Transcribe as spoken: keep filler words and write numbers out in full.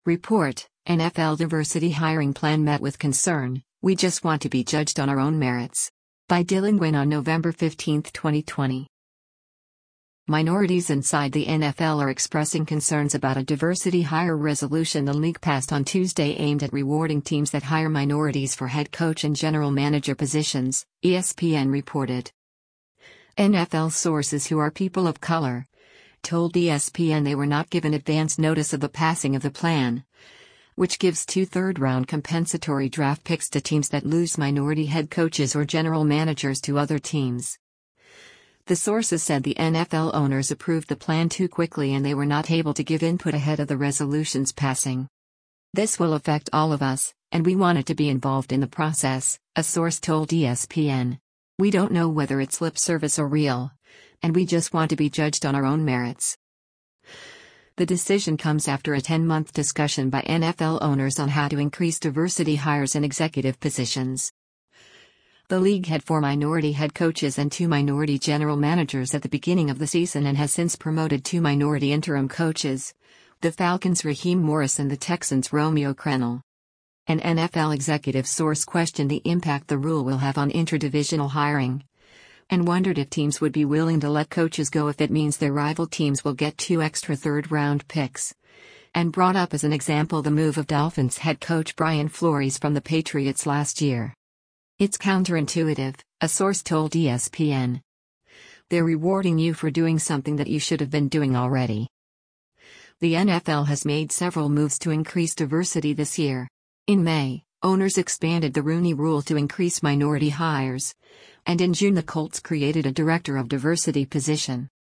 Report: N F L diversity hiring plan met with concern. We just want to be judged on our own merits. By Dylan Gwynn on November fifteenth, twenty twenty. Minorities inside the N F L are expressing concerns about a diversity hire resolution the league passed on Tuesday aimed at rewarding teams that hire minorities for head coach and general manager positions, E S P N reported. N F L sources who are people of color told E S P N they were not given advance notice of the passing of the plan, which gives two third-round compensatory draft picks to teams that lose minority head coaches or general managers to other teams. The sources said the N F L owners approved the plan too quickly and they were not able to give input ahead of the resolution's passing. "This will affect all of us, and we wanted to be involved in the process," a source told E S P N. "We don't know whether it's lip service or real, and we just want to be judged on our own merits." The decision comes after a ten-month discussion by N F L owners on how to increase diversity hires in executive positions. The league had four minority head coaches and two minority general managers at the beginning of the season and has since promoted two minority interim coaches: the Falcons' Raheem Morris and the Texans' Romeo Crennel. An N F L executive source questioned the impact the rule will have on interdivisional hiring, and wondered if teams would be willing to let coaches go if it means their rival teams will get two extra third-round picks, and brought up as an example the move of Dolphins head coach Brian Flores from the Patriots last year. "It's counterintuitive," a source told E S P N. "They're rewarding you for doing something that you should have been doing already." The N F L has made several moves to increase diversity this year. In May, owners expanded the Rooney Rule to increase minority hires, and in June the Colts created a Director of Diversity position.